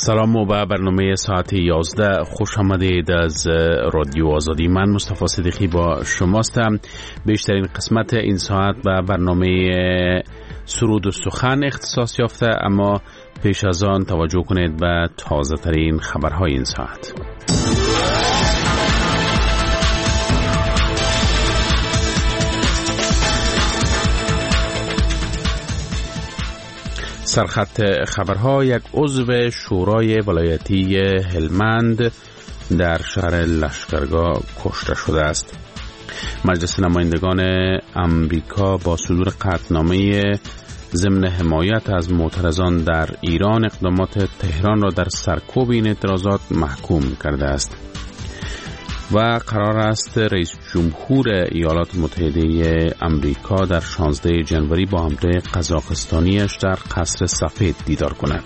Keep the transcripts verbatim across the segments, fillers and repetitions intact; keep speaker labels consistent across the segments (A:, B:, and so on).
A: سلام و به برنامه ساعت یازده خوش آمدید از رادیو آزادی. من مصطفی صدیقی با شماستم. بیشترین قسمت این ساعت به برنامه سرود و سخن اختصاص یافته، اما پیش از آن توجه کنید به تازه ترین خبرهای این ساعت. سرخط خبرها: یک عضو شورای ولایتی هلمند در شهر لشکرگاه کشته شده است. مجلس نمایندگان امریکا با صدور قطعنامه ضمن حمایت از معترضان در ایران اقدامات تهران را در سرکوب این اعتراضات محکوم کرده است و قرار است رئیس جمهور ایالات متحده امریکا در شانزده ژانویه با همراه قزاقستانیش در قصر سفید دیدار کند.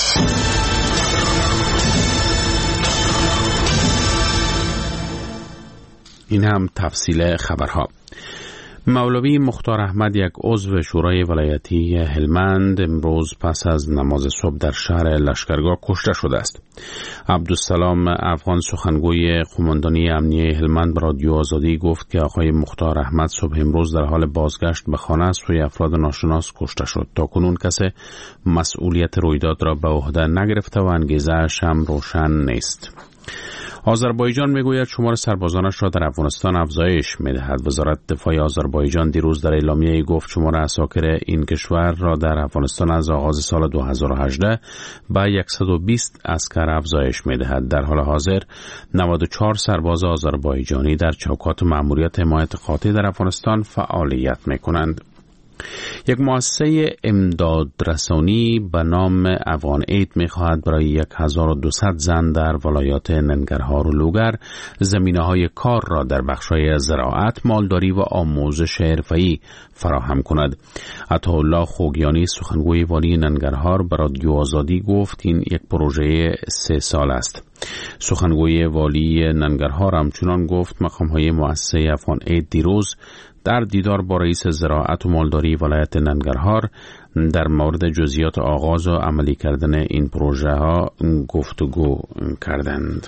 A: این هم تفصیل خبرها. مولوی مختار احمد، یک عضو شورای ولایتی هلمند، امروز پس از نماز صبح در شهر لشکرگاه کشته شده است. عبدالسلام افغان، سخنگوی قماندانی امنیه هلمند، به رادیو آزادی گفت که آقای مختار احمد صبح امروز در حال بازگشت به خانه از سوی افراد ناشناس کشته شد. تاکنون کسی مسئولیت رویداد را به عهده نگرفته و انگیزه‌اش هم روشن نیست. آذربایجان میگوید شمار سربازانش را در افغانستان افزایش میدهد. وزارت دفاع آذربایجان دیروز در اعلامیه‌ای گفت شمار عساکر این کشور را در افغانستان از آغاز سال دو هزار و هجده به صد و بیست عسکر افزایش میدهد. در حال حاضر نود و چهار سرباز آذربایجانی در چوکات مأموریت حمایت قاطع در افغانستان فعالیت میکنند. یک مؤسسه امدادرسانی به نام افغان اید می‌خواهد برای هزار و دویست زن در ولایات ننگرهار و لوگر زمینه‌های کار را در بخش‌های زراعت، مالداری و آموزش حرفه‌ای فراهم کند. عطاالله خوگیانی، سخنگوی والی ننگرهار، به رادیو آزادی گفت این یک پروژه سه سال است. سخنگوی والی ننگرهار همچنان گفت مقام‌های مؤسسه افغان اید دیروز در دیدار با رئیس زراعت و مالداری ولایت ننگرهار در مورد جزئیات آغاز و عملی کردن این پروژه ها گفتگو کردند.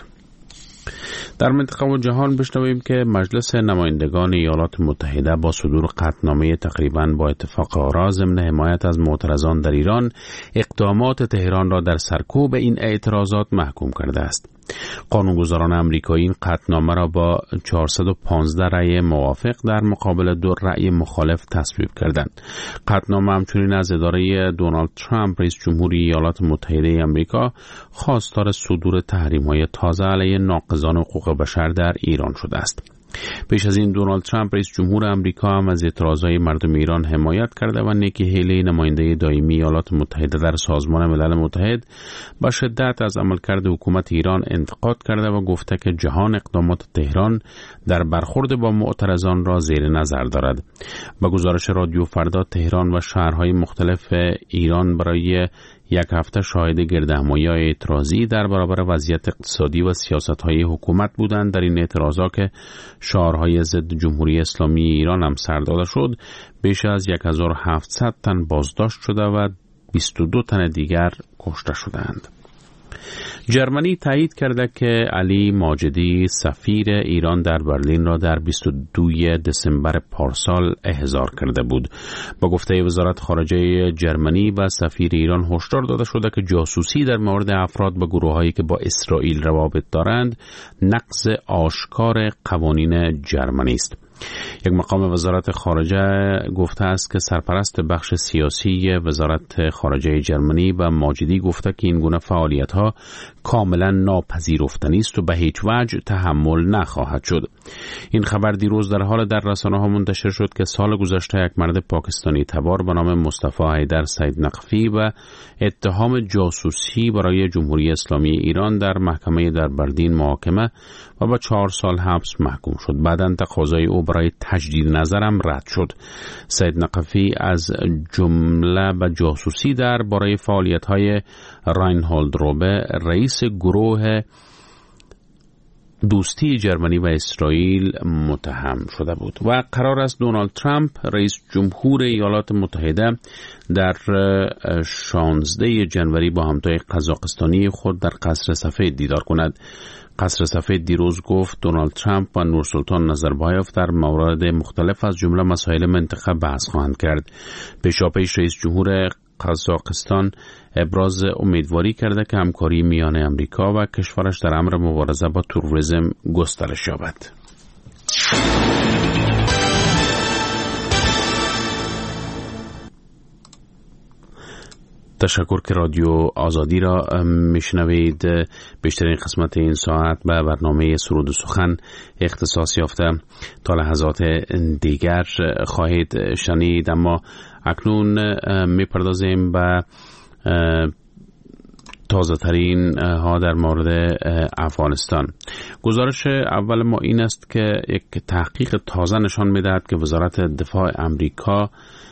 A: در منطقه و جهان بشنویم که مجلس نمایندگان ایالات متحده با صدور قطعنامه تقریباً با اتفاق آرا ضمن حمایت از معترضان در ایران اقدامات تهران را در سرکوب این اعتراضات محکوم کرده است. قانونگذاران آمریکایی این قطعنامه را با چهارصد و پانزده رأی موافق در مقابل دو رأی مخالف تصویب کردند. قطعنامه همچنین از اداره دونالد ترامپ رئیس جمهوری ایالات متحده آمریکا خواستار صدور تحریم‌های تازه علیه ناقضان حقوق بشر در ایران شده است. پیش از این دونالد ترامپ رئیس جمهور آمریکا هم از اعتراضهای مردم ایران حمایت کرده و نیکی هیلی، نماینده دائمی ایالات متحده در سازمان ملل متحد، با شدت از عملکرد حکومت ایران انتقاد کرده و گفته که جهان اقدامات تهران در برخورد با معترضان را زیر نظر دارد. با گزارش رادیو فردا، تهران و شهرهای مختلف ایران برای یک هفته شاهد گردهمایی اعتراضی در برابر وضعیت اقتصادی و سیاست‌های حکومت بودند. در این اعتراضات که شعارهای ضد جمهوری اسلامی ایران هم سر داده شد، بیش از هزار و هفتصد تن بازداشت شده و بیست و دو تن دیگر کشته شدند. جرمنی تایید کرده که علی ماجدی سفیر ایران در برلین را در بیست و دوم دسامبر پارسال احضار کرده بود. با گفته وزارت خارجه جرمنی و سفیر ایران هشدار داده شده که جاسوسی در مورد افراد و گروه‌هایی که با اسرائیل روابط دارند نقض آشکار قوانین جرمنی است. یک مقام وزارت خارجه گفته است که سرپرست بخش سیاسی وزارت خارجه جرمنی و ماجدی گفته که این گونه فعالیت‌ها کاملا ناپذیرفتنی است و به هیچ وجه تحمل نخواهد شد. این خبر دیروز در حال در رسانه‌ها منتشر شد که سال گذشته یک مرد پاکستانی تبار به نام مصطفی حیدر سید نقفی و اتهام جاسوسی برای جمهوری اسلامی ایران در محکمه در برلین محاکمه و با چهار سال حبس محکوم شد. بعداً تقاضای او برای تجدید نظرم رد شد. سید نقفی از جمله به جاسوسی در باره فعالیت‌های راینهولد روبه، رئیس گروه دوستی جرمنی و اسرائیل متهم شده بود و قرار است دونالد ترامپ رئیس جمهور ایالات متحده در شانزده جنوری با همتای قزاقستانی خود در قصر سفید دیدار کند. قصر سفید دیروز گفت دونالد ترامپ و نورسلطان نظربایف در موارد مختلف از جمله مسائل منطقه بحث خواهند کرد. پیشاپیش رئیس جمهور قزاقستان ابراز امیدواری کرده که همکاری میان امریکا و کشورش در امر مبارزه با تروریسم گسترش یابد. تشکر که رادیو آزادی را میشنوید. بیشترین قسمت این ساعت به برنامه سرود و سخن اختصاص یافته. تا لحظات دیگر خواهید شنید، اما اکنون میپردازیم به تازه ترین ها در مورد افغانستان. گزارش اول ما این است که یک تحقیق تازه نشان میدهد که وزارت دفاع امریکا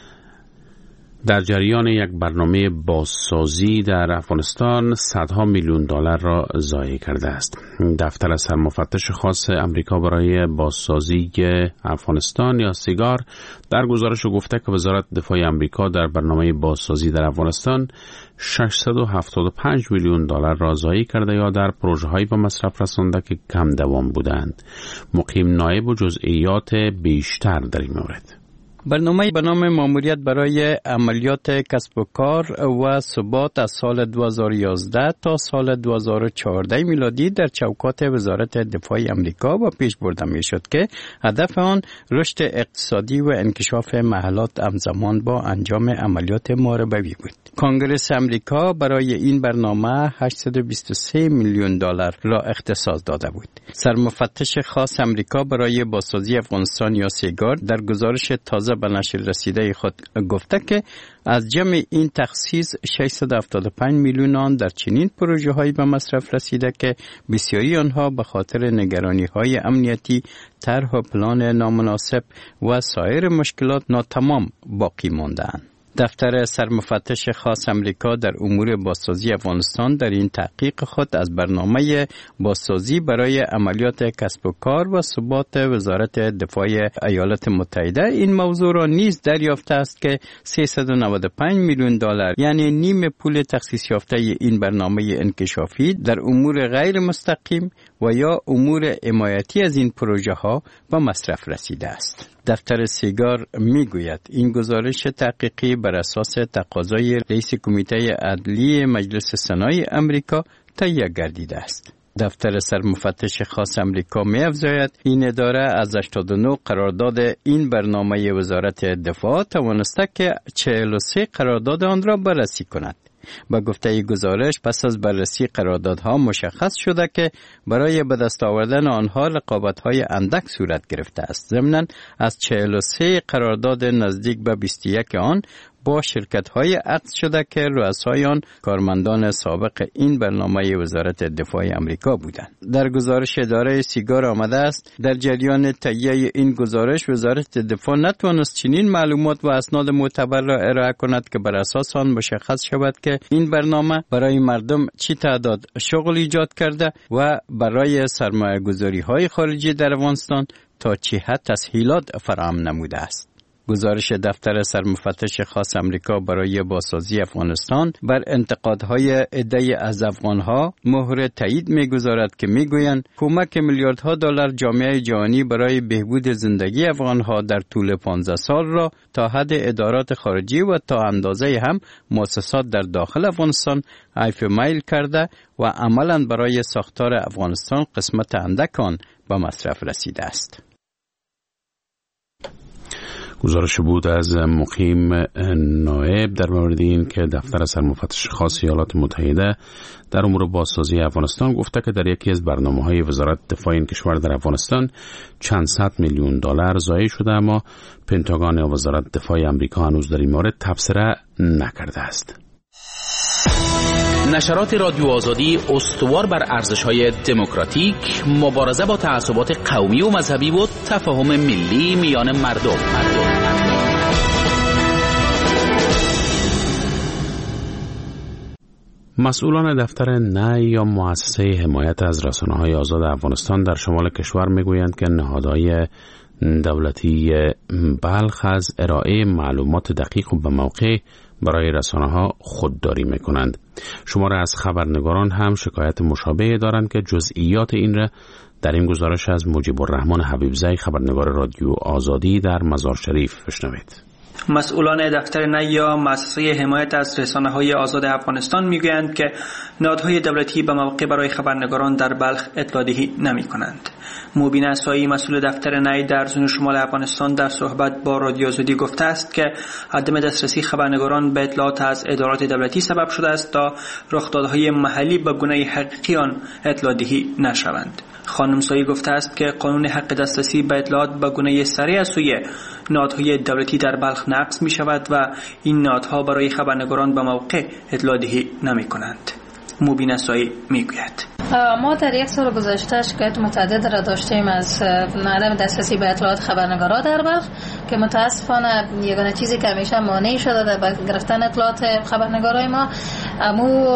A: در جریان یک برنامه بازسازی در افغانستان صدها میلیون دلار را ضایع کرده است. دفتر سرمفتش خاص امریکا برای بازسازی افغانستان یا سیگار در گزارش گفته که وزارت دفاع امریکا در برنامه بازسازی در افغانستان ششصد و هفتاد و پنج میلیون دلار را ضایع کرده یا در پروژه‌هایی به مصرف رسانده که کم دوام بودند. مقیم نایب و جزئیات بیشتر در این مورد.
B: برنامه به نام ماموریت برای عملیات کسب و کار و ثبات از سال دو هزار و یازده تا سال دو هزار و چهارده میلادی در چوکات وزارت دفاع امریکا با پیش برده می شد که هدف آن رشد اقتصادی و انکشاف محلات همزمان با انجام عملیات محاربوی بود. کنگره امریکا برای این برنامه هشتصد و بیست و سه میلیون دلار را اختصاص داده بود. سرمفتش خاص امریکا برای بازسازی افغانستان یا سیگار در گزارش تازه به نشر رسیده خود گفته که از جمع این تخصیص ششصد و هفتاد و پنج میلیون آن در چنین پروژه هایی به مصرف رسیده که بسیاری آنها به خاطر نگرانی های امنیتی، طرح و پلان نامناسب و سایر مشکلات ناتمام باقی مانده‌اند. دفتر سرمفتش خاص امریکا در امور بازسازی افغانستان در این تحقیق خود از برنامه بازسازی برای عملیات کسب و کار و ثبات وزارت دفاع ایالات متحده این موضوع را نیز دریافته است که سیصد و نود و پنج میلیون دلار یعنی نیم پول تخصیص یافته این برنامه انکشافی در امور غیر مستقیم و یا امور حمایتی از این پروژه ها به مصرف رسیده است. دفتر سیگار میگوید این گزارش تحقیقی بر اساس تقاضای رئیس کمیته عدلی مجلس سنای امریکا تهیه گردیده است. دفتر سرمفتش خاص امریکا می افزاید این اداره از هشتاد و نه قرارداد این برنامه وزارت دفاع توانسته که چهل و سه قرارداد آن را بررسی کند. با گفته گزارش پس از بررسی قراردادها مشخص شده که برای به دست آوردن آنها رقابت‌های اندک صورت گرفته است. ضمناً از چهل و سه قرارداد نزدیک به بیست و یک آن با شرکت‌های عقد شده که رؤسای آن کارمندان سابق این برنامه وزارت دفاع امریکا بودند. در گزارش اداره سیگار آمده است در جریان تهیه این گزارش وزارت دفاع نتوانست چنین معلومات و اسناد معتبر را ارائه کند که بر اساس آن مشخص شود که این برنامه برای مردم چی تعداد شغل ایجاد کرده و برای سرمایه‌گذاری‌های خارجی در افغانستان تا چه حد تسهیلات فراهم نموده است. گزارش دفتر سرمفتش خاص امریکا برای بازسازی افغانستان بر انتقادهای عده‌ای از افغانها مهر تایید می‌گذارد که می‌گویند کمک میلیاردها دلار جامعه جهانی برای بهبود زندگی افغانها در طول پانزده سال را تا حد ادارات خارجی و تا اندازه هم مؤسسات در داخل افغانستان عیف میل کرده و عملاً برای ساختار افغانستان قسمت اندک آن به مصرف رسیده است.
A: گزارش بود از مقیم نایب در مورد این که دفتر سرمفتش خاص ایالات متحده در امور بازسازی افغانستان گفته که در یکی از برنامه‌های وزارت دفاع این کشور در افغانستان چند صد میلیون دلار ضایع شده، اما پنتاگون یا وزارت دفاع آمریکا هنوز در این مورد تبصره نکرده است.
C: نشرات رادیو آزادی استوار بر ارزش‌های دموکراتیک، مبارزه با تعصبات قومی و مذهبی و تفاهم ملی میان مردم.
A: مسئولان دفتر نی یا مؤسسه حمایت از رسانه‌های آزاد افغانستان در شمال کشور میگویند که نهادهای دولتی بلخ از ارائه معلومات دقیق و به موقع برای رسانه‌ها خودداری میکنند. شماره از خبرنگاران هم شکایت مشابه دارند که جزئیات این را در این گزارش از مجیب الرحمن حبیبزی خبرنگار رادیو آزادی در مزار شریف بشنوید.
D: مسئولان دفتر نی یا مؤسسه حمایت از رسانه‌های آزاد افغانستان میگویند که نهادهای دولتی به موقع برای خبرنگاران در بلخ اطلاع‌دهی نمی‌کنند. مبین اسایی مسئول دفتر نی در زون شمال افغانستان در صحبت با رادیو آزادی گفته است که عدم دسترسی خبرنگاران به اطلاعات از ادارات دولتی سبب شده است تا رخدادهای محلی به گونه حقیقی آن اطلاع‌دهی نشوند. خانم سایی گفته است که قانون حق دسترسی به اطلاعات به گونه سریع از سوی نهادهای دولتی در بلخ نقض می شود و این نهادها برای خبرنگاران به موقع اطلاع‌دهی نمی کنند. مبین اسایی می گوید
E: ما در یک سال گذشته شکایت متعدد را داشتیم از عدم دسترسی به اطلاعات خبرنگاران در بلخ که متاسفانه یگانه چیزی که همیشه مانع شده در گرفتن اطلاعات خبرنگارای ما امو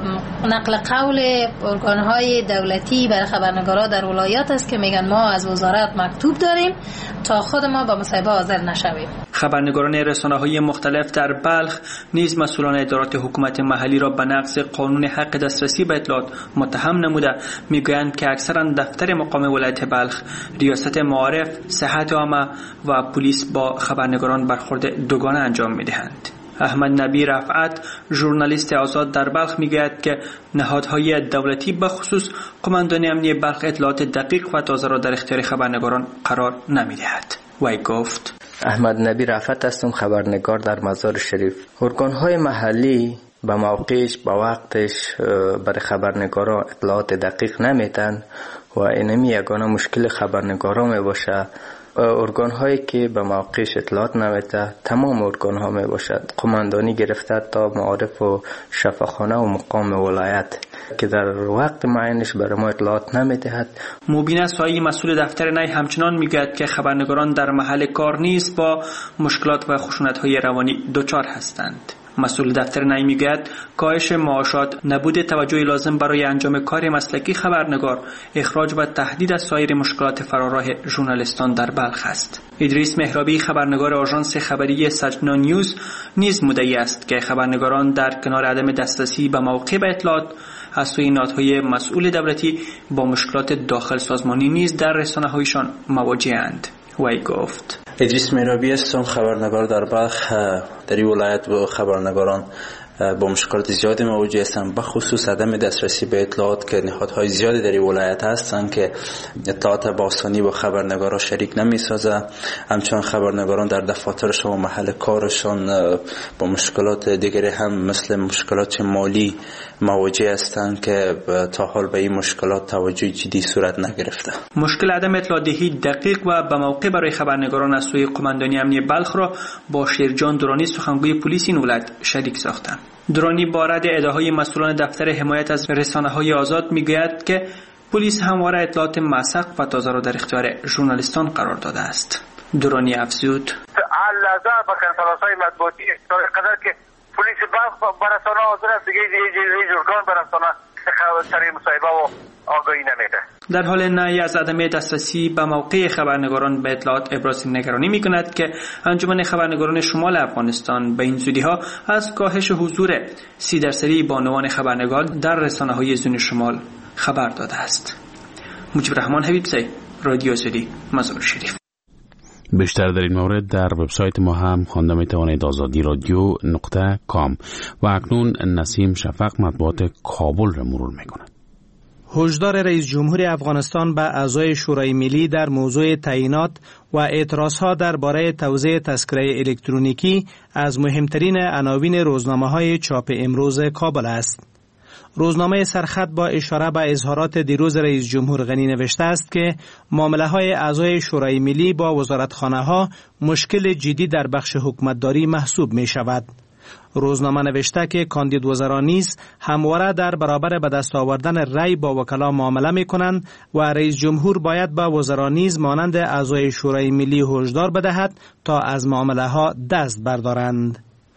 E: نقل قول ارگان‌های دولتی برای خبرنگارا در ولایات است که میگن ما از وزارت مکتوب داریم تا خود ما با مصاحبه حاضر نشویم.
D: خبرنگاران رسانه‌های مختلف در بلخ نیز مسئولان ادارات حکومت محلی را به نقض قانون حق دسترسی به اطلاعات متهم نموده میگویند که اکثرا دفتر مقام ولایت بلخ، ریاست معارف، صحت عامه و پلیس با خبرنگاران برخورد دوگانه انجام میدهند. احمد نبی رفعت ژورنالیست آزاد در بلخ میگوید که نهادهای دولتی به خصوص قماندانی امنیتی بلخ اطلاعات دقیق و تازه را در اختیار خبرنگاران قرار نمیدهد. وی گفت
F: احمد نبی رفعت هستم، خبرنگار در مزار شریف. ارگان‌های محلی به موقعش به وقتش برای خبرنگاران اطلاعات دقیق نمیدن و اینمی یگانه مشکل خبرنگاران می باشه. ارگان هایی که به موقعش اطلاعات نمیده تمام ارگان ها می باشد، قماندانی گرفته تا معارف و شفاخانه و مقام ولایت که در وقت معینش برای ما اطلاعات نمیدهد.
D: مبین اسایی مسئول دفتر نی همچنان میگوید که خبرنگاران در محل کار نیز با مشکلات و خشونت های روانی دچار هستند. مسئول دفتر نی میگوید کاهش معاشات، نبود توجه لازم برای انجام کار مسلکی خبرنگار، اخراج و تهدید از سایر مشکلات فراراه ژورنالیستان در بلخ است. ادریس مهرابی خبرنگار آژانس خبری سجنا نیوز نیز مدعی است که خبرنگاران در کنار عدم دسترسی به موقع به اطلاعات از سوی نهادهای مسئول دولتی با مشکلات داخل سازمانی نیز در رسانه‌هایشان مواجه‌اند. وی گفت
G: ادریس مهرابی هستم، خبرنگار در بلخ. در این ولایت و خبرنگاران با مشکلات زیادی مواجه هستند، به خصوص عدم دسترسی به اطلاعات که نهادهای زیادی در این ولایت هستند که اطلاعات با آسانی با خبرنگاران شریک نمی‌سازه. همچنین خبرنگاران در دفاترشان و محل کارشان با مشکلات دیگری هم مثل مشکلات مالی مواجه هستند که تا حال به این مشکلات توجه جدی صورت نگرفته.
D: مشکل عدم اطلاع دهی دقیق و به موقع برای خبرنگاران از سوی قماندانی امنیتی بلخ را با شیرجان درانی سخنگوی پلیس این ولایت شریک ساختند. درانی با رد ادعاهای مسئولان دفتر حمایت از رسانه‌های آزاد میگوید که پلیس همواره اطلاعات موثق و تازه را در اختیار ژورنالیستان قرار داده است. درانی افزود
H: علاوه بر کنفرانس‌های مطبوعاتی تا قدر که پلیس بلخ بر رسانه‌ها حاضر است، دیگه هیچ ارگان بر رسانه سری مصاحبه و آگاهی نمیده.
D: در حال نهی از عدم دسترسی به موقع خبرنگاران به اطلاعات ابراز نگرانی می‌کند که انجمن خبرنگاران شمال افغانستان به این زودی‌ها از کاهش حضور سی درصدی بانوان خبرنگار در رسانه‌های زون شمال خبر داده است. مجیب الرحمن حبیبزی، رادیو آزادی، مزار شریف.
A: بیشتر در این مورد در وبسایت ما هم خوانده میتوانید آزادی رادیو نقطه کام و اکنون نسیم شفق مطبوعات کابل را مرور میکند.
I: هشدار رئیس جمهور افغانستان به اعضای شورای ملی در موضوع تعیینات و اعتراضها درباره توزیع تذکره الکترونیکی از مهمترین عناوین روزنامه‌های چاپ امروز کابل است. روزنامه سرخط با اشاره به اظهارات دیروز رئیس جمهور غنی نوشته است که معامله‌های اعضای شورای ملی با وزارتخانه‌ها مشکل جدی در بخش حکومتداری محسوب می شود. روزنامه نوشته که کاندید وزرا نیز همواره در برابر به دست آوردن رأی با وکلا معامله می کنند و رئیس جمهور باید با وزرا نیز مانند اعضای شورای ملی هشدار بدهد تا از معامله ها دست بردارند.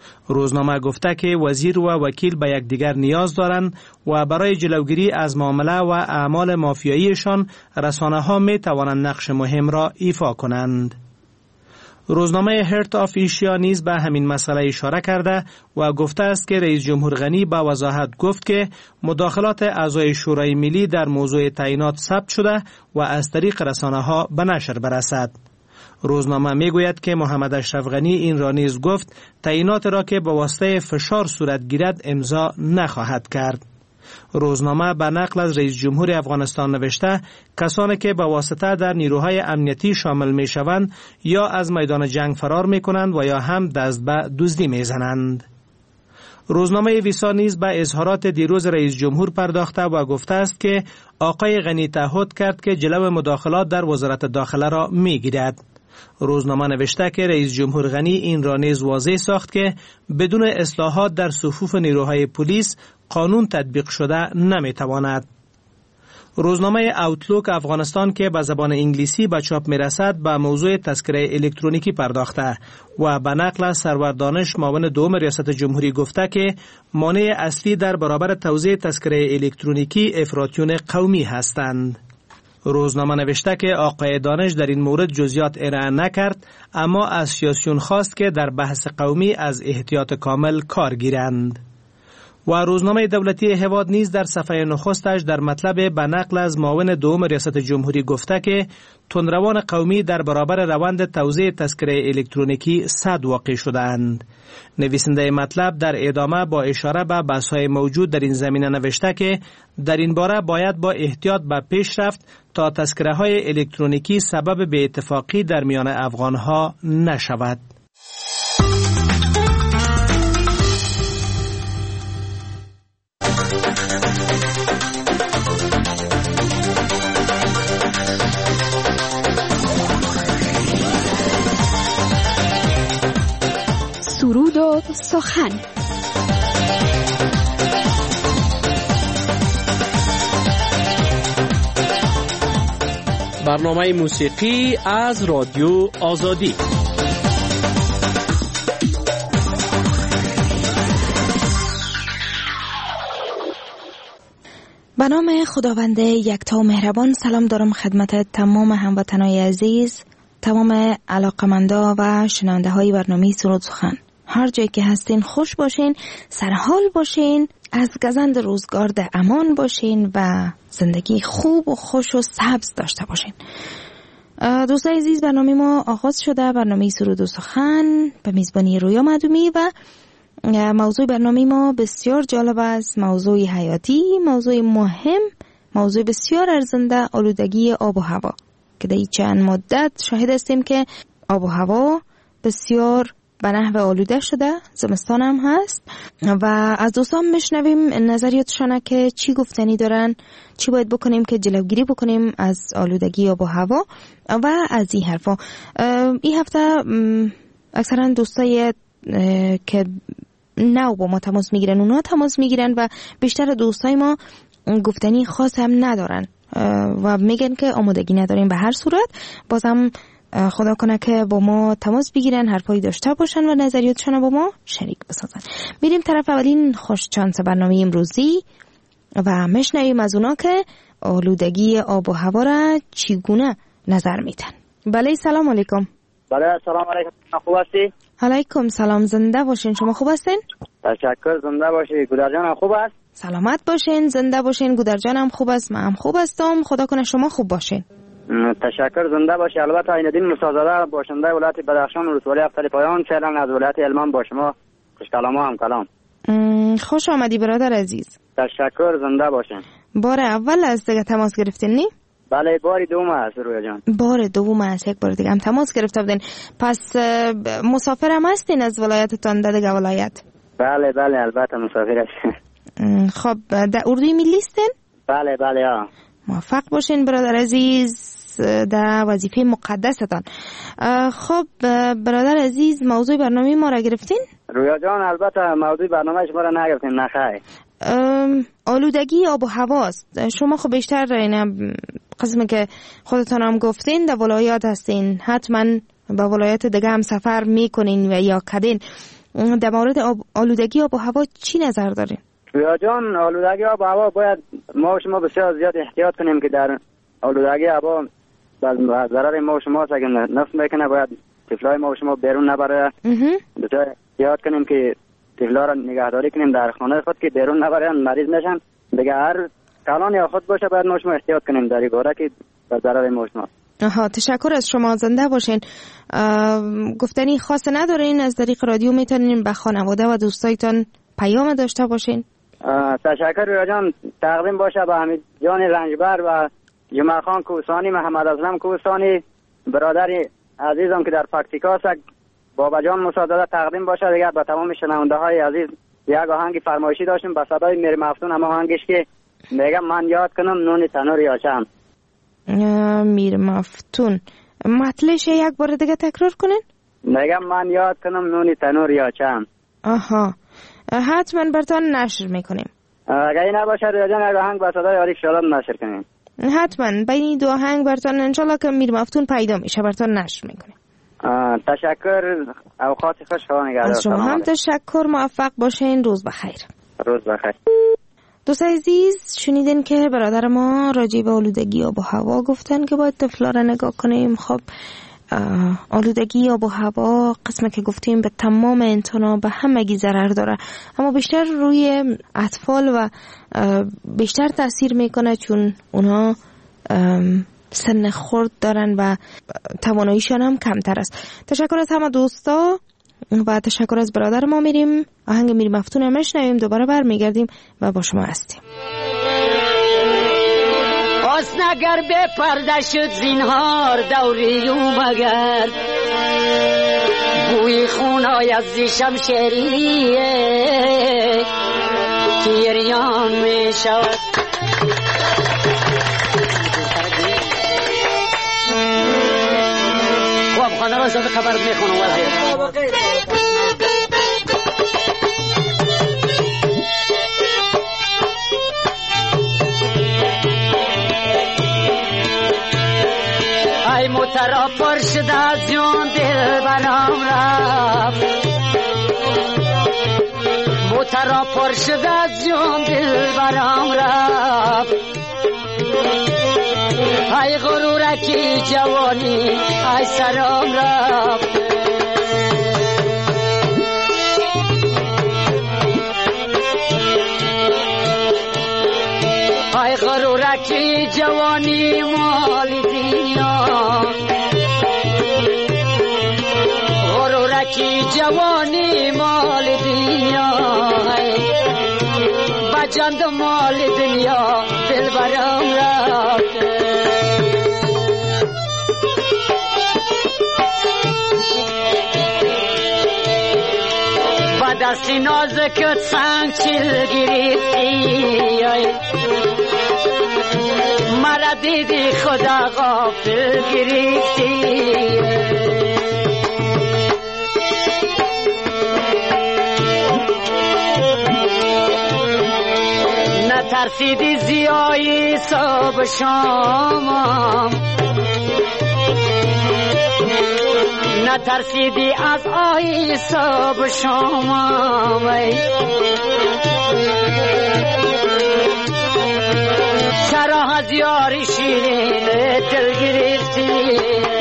I: روزنامه گفته که وزیر و وکیل به یکدیگر نیاز دارند و برای جلوگیری از معامله و اعمال مافیاییشان رسانه‌ها می توانند نقش مهم را ایفا کنند. روزنامه هرت آف ایشیا نیز به همین مسئله اشاره کرده و گفته است که رئیس جمهور غنی با وضاحت گفت که مداخلات اعضای شورای ملی در موضوع تعیینات ثبت شده و از طریق رسانه‌ها به نشر برسد. روزنامه میگوید که محمد اشرف غنی این را نیز گفت تعیینات را که به واسطه فشار صورت گیرد امضا نخواهد کرد. روزنامه به نقل از رئیس جمهور افغانستان نوشته کسانی که به واسطه در نیروهای امنیتی شامل می شوند یا از میدان جنگ فرار می کنند و یا هم دست به دزدی می زنند. روزنامه ویسا نیز به اظهارات دیروز رئیس جمهور پرداخته و گفته است که آقای غنی تعهد کرد که جلو مداخلات در وزارت داخله را می گیرد. روزنامه نوشته که رئیس جمهور غنی این را نیز واضح ساخت که بدون اصلاحات در صفوف نیروهای پلیس قانون تطبیق شده نمی تواند. روزنامه اوتلوک افغانستان که به زبان انگلیسی به چاپ می رسد به موضوع تذکره الکترونیکی پرداخته و به نقل از سرور دانش معاون دوم ریاست جمهوری گفته که مانع اصلی در برابر توزیع تذکره الکترونیکی افراطیون قومی هستند. روزنامه نوشته که آقای دانش در این مورد جزئیات ارائه نکرد، اما از سیاسیون خواست که در بحث قومی از احتیاط کامل کار گیرند. و روزنامه دولتی هواد نیز در صفحه نخستش در مطلب به نقل از معاون دوم ریاست جمهوری گفته که تندروان قومی در برابر روند توزیع تذکره الکترونیکی صد واقع شده‌اند. نویسنده مطلب در ادامه با اشاره به بحث‌های موجود در این زمینه نوشته که در این باره باید با احتیاط به پیش رفت تا تذکره‌های الکترونیکی سبب بی‌اتفاقی در میان افغان‌ها نشود.
J: سرود و سخن.
K: برنامه موسیقی از رادیو آزادی.
L: به نام خداوند یکتا و مهربان سلام دارم خدمت تمام هموطنان عزیز، تمام علاقمندا و شنونده های برنامه سرود سخن. هر جایی که هستین خوش باشین، سرحال باشین، از گزند روزگار در امان باشین و زندگی خوب و خوش و سبز داشته باشین. دوستان عزیز، برنامه ما آغاز شده، برنامه سرود و سخن به میزبانی رویا مدومی و موضوع برنامه ما بسیار جالب است، موضوع حیاتی، موضوع مهم، موضوع بسیار ارزنده، آلودگی آب و هوا که در چند مدت شاهد هستیم که آب و هوا بسیار به نحو آلوده شده، زمستان هم هست و از دوستان میشنویم نظریاتشان که چی گفتنی دارن، چی باید بکنیم که جلوگیری بکنیم از آلودگی آب و هوا و از این حرفا. این هفته اکثرا دوستای که نو با ما تماس میگیرن اونا تماس میگیرن و بیشتر دوستای ما گفتنی خاص هم ندارن و میگن که آمادگی نداریم. به هر صورت بازم خدا کنه که با ما تماس بگیرن، حرفایی داشته باشن و نظریاتشون با ما شریک بسازن. میریم طرف اولین خوش چانس برنامه امروزی و میشنویم از اونا که آلودگی آب و هوا را چگونه نظر میدن. بله، سلام علیکم.
M: بله، سلام علیکم. خوب هستی؟
L: علیکم سلام، زنده باشین. شما خوب هستین؟
M: تشکر، زنده باشی. گودر جان خوب است؟
L: سلامت باشین، زنده باشین. گودر جان هم خوب است، من هم خوب هستم. خدا کنه شما خوب باشین.
M: تشکر، زنده باشی. البته عینالدین موسی‌زاده باشنده ولایت بدخشان ولسوالی افتر پایان، فعلا از ولایت علمان با شما خوش کلام هم کلام.
L: خوش آمدی برادر عزیز.
M: تشکر، زنده باشین.
L: بار اول از دیگه تماس گرفتین نی؟
M: بله، بار دوم است رویا جان.
L: بار دوم است، یک بار دیگه هم تماس گرفته بودین. پس مسافر هم هستین از ولایتتان در دیگه ولایت؟
M: بله بله، البته مسافر هستین.
L: خب در اردوی ملی هستین؟
M: بله بله. ها
L: موفق باشین برادر عزیز در وظیفه مقدستان. خب برادر عزیز، موضوع برنامه ما را گرفتین؟
M: رویا جان البته موضوع برنامه شما را نگرفتین. نخیر.
L: آلودگی آب و هواست. شما خب بیشتر این قسمی که خودتان هم گفتین در ولایات هستین، حتما به ولایت دیگه هم سفر میکنین و یا کدین. در مورد آلودگی آب و هوا چی نظر دارین؟
M: رویا جان، آلودگی آب و هوا باید ما و شما بسیار زیاد احتیاط کنیم که در آلودگی هوا با ضرر ما و شما سگن نفس میکنه. باید طفلای ما و شما بیرون نبره. بسیار احتیاط کنیم که طفلا را نگهداری کنیم در خانه خود که بیرون نبرن مریض نشن. دیگه هر کلان یا خود باشه باید ما شما احتیاط کنیم در این باره که با ضرر ما و شما.
L: آها، تشکر از شما، زنده باشین. گفتنی خاص ندارین؟ از طریق رادیو میتونین به خانواده و دوستایتان پیام داشته باشین.
M: تشکر رویا جان. تقدیم باشه به حمید جان رنجبر و جمعه خان کوهستانی، محمد اسلم کوهستانی، برادر عزیزم که در پکتیکا است، بابا جان مصادره تقدیم باشه. دیگه به تمام شنونده های عزیز یک آهنگ فرمایشی داشتیم به صدای میر مفتون، اما آهنگش که میگم من یاد کنم نون تنور یاچم.
L: میر مفتون مطلش یک بار دیگه تکرار کنین؟
M: میگم من یاد کنم نون تنور یاچم.
L: آها، حتما براتون نشر میکنیم.
M: اگه این نباشه رویا جان یک آهنگ به صدای عارف شالان نشر کنیم.
L: حتما بین دو آهنگ براتون انشالله که میر مفتون پیدا میشه براتون نشر میکنیم.
M: تشکر، اوقات خوش. خدا نگهدار.
L: از شما هم تشکر، موفق باشین. روز بخیر.
M: روز بخیر.
L: دوست عزیز، شنیدین که برادر ما راجع به آلودگی آب و هوا گفتن که باید طفلا را نگاه کنیم. خب آلودگی آب و هوا قسمه که گفتیم به تمام انسانا به همگی ضرر داره، اما بیشتر روی اطفال و بیشتر تاثیر میکنه چون اونها سن خرد دارن و تواناییشان هم کمتر است. تشکر از همه دوستا و تشکر از برادر ما. میریم آهنگ میر مفتون هم میشنویم، دوباره برمیگردیم و با شما هستیم.
N: آس نگر به پرده شد زینهار دوری مگر بوی خونای از زیشم شریه تیریان می شود. خواب خانه را شده خبرت میخونم وزیر. ای موترا پر شده از جون دل برام رفت، موترا پر شده از جون دل برام رفت. ای غرورکی جوانی ای سرام رفت. ای غرورکی جوانی مال دنیا، غرورکی جوانی مال دنیا، بجند مال دنیا دل برام رفت. با دستی نازکت سنگ چیل گریفتی، مرا دیدی خدا غافل گریفتی. نترسیدی زیایی صبح شامم، نترسیدی از آی صبح شامم. چرا از یاری شیرین دل گرفتی؟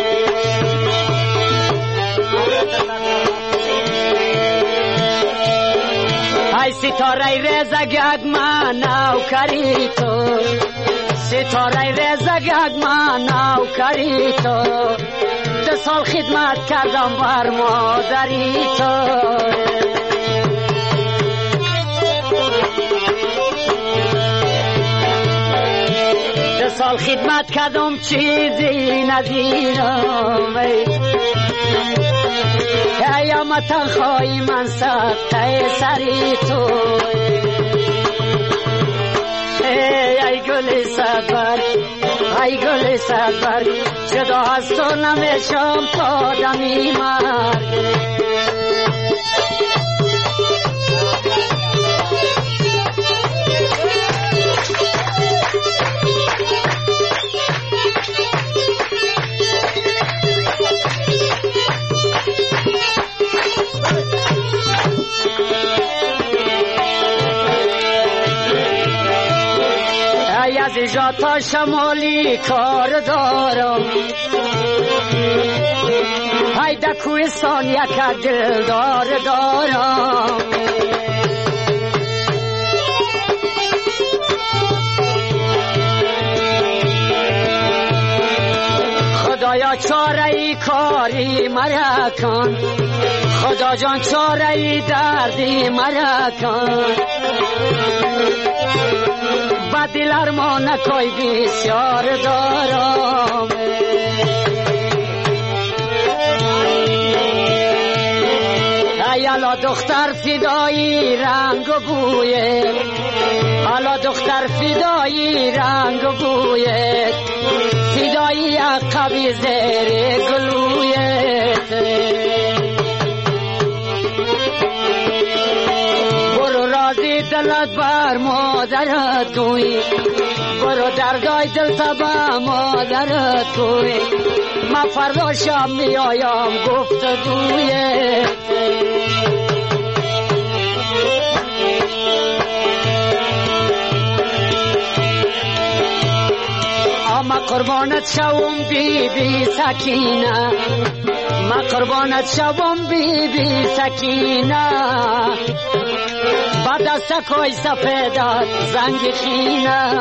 N: ای ستاره رزگگ من نوکری تو، ستاره رزگگ من نوکری تو، ده سال خدمت کردم بر مادری تو. ده سال خدمت کردم چیزی ندیدم، قیامتا خواهی من سخته سری تو. ای گل صبر، ای گل صبر، جدا از تو نمیشم تا دمی مرگ. خدا تا شمالی کار دارم های در کوهستان یک دلدار دارم خدایا چاره ای کاری مرا کن خدا جان چاره ای دردی مرا کن با دل ارمان کوی بسیار دارم ایالا دختر فدایی رنگ و بویه حالا دختر فدایی رنگ و بویه فدایی عقبی زیر گلویه برو راضی دلت بر مادرت گوی برو دردای دل تبا مادرت گوی ما فردا شام می آیم گفتگویه ما قربانت شوم بی بی سکینه ما قربانت شوم بی بی سکینه با دست کوی سفیدت زنگ خینه.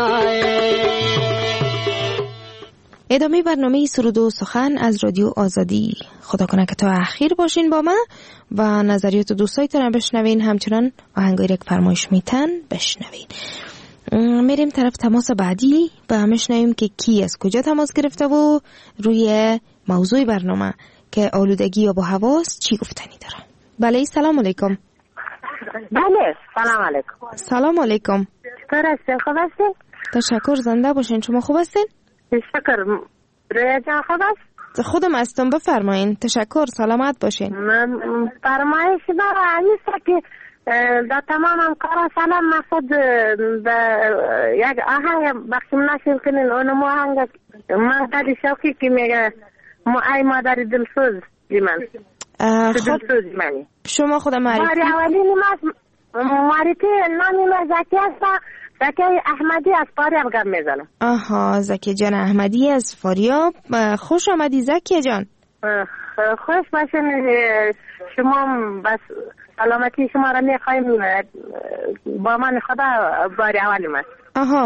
L: ادامه برنامه سرود و سخن از رادیو آزادی. خدا کنه که تا اخیر باشین با من و نظریات دوستایتون بشنوین، همچنان آهنگای یک فرمایش میتن بشنوین. میریم طرف تماس بعدی و میشنویم که کی از کجا تماس گرفته و روی موضوع برنامه که آلودگی یا با حواس چی گفتنی داره. بله سلام علیکم.
O: بله سلام علیکم.
L: سلام علیکم.
O: چطور هستین؟ خوب هستین؟
L: تشکر، زنده باشین. شما خوب هستین؟
O: تشکر. رویا جان خوب است؟
L: خودم هستم، بفرمایین. تشکر، سلامت باشین.
O: فرمایش داره نیست که در تمام هم کار سلام مقصد یک آهنگ بخشم نشین کنین اونم آهنگ مقدر شوقی که میگه ما ای مادر دلسوز من دلسوز منی
L: شما خدا معرفی
O: باری اولی نماز معرفی نامی من زکی هست زکی احمدی از فاریاب گم میزنم.
L: آها، زکی جان احمدی از فاریاب. خوش آمدی زکی جان.
O: خوش باشین. شما بس سلامتی شما را میخوایم با من خدا بار اول من.
L: آها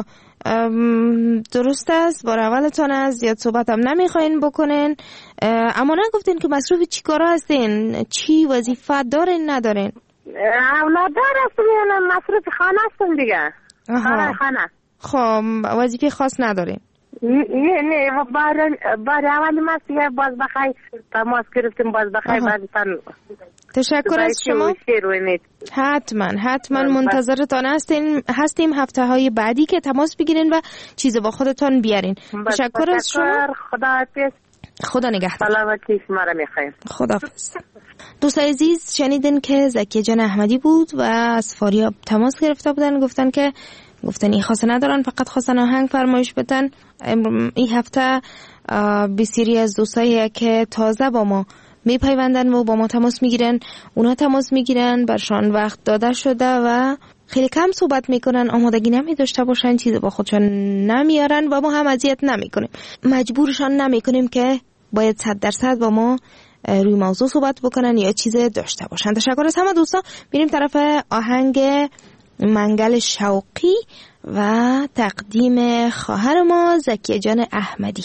L: درست است، بار اولتان است، زیاد صحبت هم نمیخواین بکنین، اما نگفتین که مصروف چی کارا هستین؟ چی وظیفه دارین ندارین؟
O: اولادار هستیم، مصروف خانه هستیم دیگه.
L: آها
O: خانه.
L: خب وظیفه خاص ندارین؟
O: نه نه بار بار اول ما دیگه باز بخای تماس گرفتیم باز بخای بعدتن.
L: تشکر از شما. حتما حتما منتظرتان هستیم هستیم هفته های بعدی که تماس بگیرین و چیز با خودتان بیارین. تشکر از شما.
O: خدا حافظ.
L: خدا نگهدار.
O: سلامتی شما را میخوایم.
L: خداحافظ. دوستان عزیز شنیدین که زکی جان احمدی بود و از فاریاب تماس گرفته بودن، گفتن که گفتن این خواسته ندارن، فقط خواستن آهنگ فرمایش بدن. این هفته بسیاری از دوستایی که تازه با ما میپیوندن و با ما تماس میگیرن، اونا تماس میگیرن، برشان وقت داده شده و خیلی کم صحبت میکنن، آمادگی نمی داشته باشن، چیز با خودشان نمیارن و ما هم اذیت نمیکنیم، مجبورشان نمیکنیم که باید صد درصد با ما روی موضوع صحبت بکنن یا چیز داشته باشن. تشکر از همه دوستان. میریم طرف آهنگ منگل شوقی و تقدیم خواهر ما زکی جان احمدی.